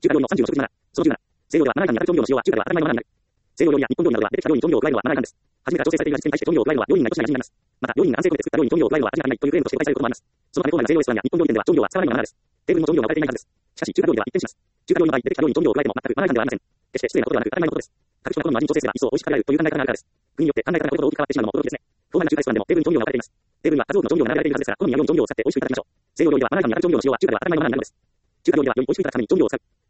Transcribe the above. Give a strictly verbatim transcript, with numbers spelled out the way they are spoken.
中華料理のさんじゅうの食事なな、そのじゅうなな、西洋ではまな板にあたる調味料の使用は中華では当たり前のままになる。西洋料理や日本料理などは出てきた料理に調味料を加えるのはマナー違反です。初めから調整されている味付けに対して調味料を加えるのは料理人が良しない味になります。また、料理人が安静とで作った料理に調味料を加えるのは味が足りないというクレームとして誤解されることもあります。そのため、当来の西洋レストランや日本料理店では調味料は使わないのがマナーです。テーブルの調味料が置かれていないはずです。しかし、中華料理では一転します。中華料理の場合、出てきた料理に調味料を加えても全くマナー違反ではありません。決して失礼なことではなく当たり前のことです。格殊なことの味に調整すれば一層美味しく食べられるという考え方があるからです。国によって考え方がことごとく変わってしまうのも驚きですね。東南の中華レストランでもテーブルに調味料が置かれています。テーブルには数多くの調味料が並べられているはずですから、好みや量の調味料を使って美味しくいただきましょう。西洋料理ではまな板にあたる調味料の使用は中華では当たり前のままになるのです。中華料理ではより美味しくいただくために調味料を使う。